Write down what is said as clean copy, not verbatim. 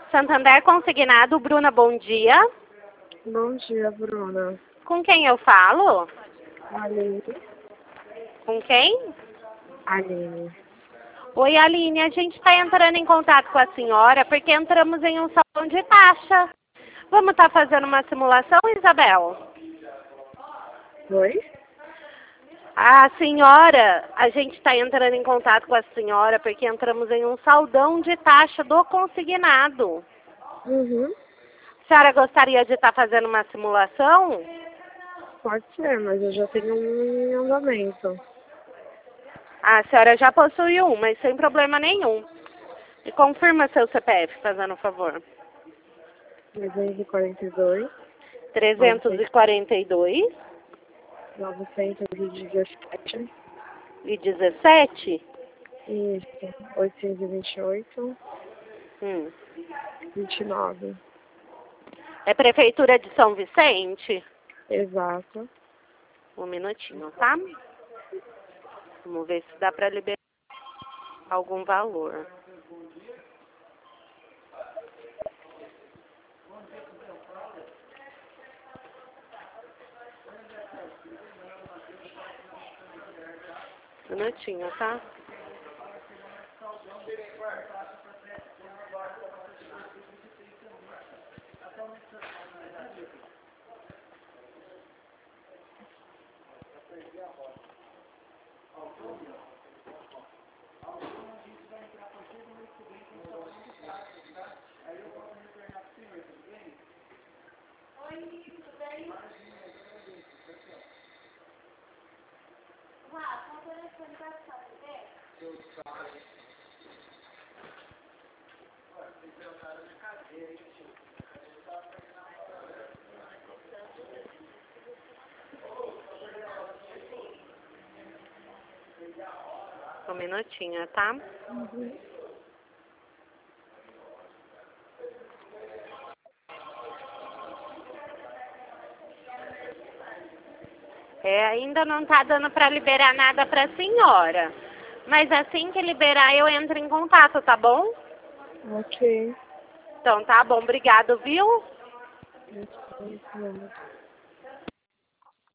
Santander Consignado, Bruna, bom dia. Bom dia, Bruna. Com quem eu falo? Aline. Com quem? Aline. Oi, Aline, a gente está entrando em contato com a senhora porque entramos em um salão de taxa. Vamos estar fazendo uma simulação, Isabel? Oi? A senhora, a gente está entrando em contato com a senhora porque entramos em um saldão de taxa do consignado. Uhum. A senhora gostaria de estar fazendo uma simulação? Pode ser, mas eu já tenho um em andamento. A senhora já possui um, mas sem problema nenhum. E confirma seu CPF, fazendo um favor. 342, 342 917. e 17? Isso. 828, Hum. 29. É Prefeitura de São Vicente? Exato. Um minutinho, tá? Vamos ver se dá para liberar algum valor. Um minutinho, tá? Um minutinho, tá? Uhum. Ainda não tá dando para liberar nada para a senhora. Mas assim que liberar, eu entro em contato, tá bom? Ok. Então, tá bom. Obrigado, viu? Isso.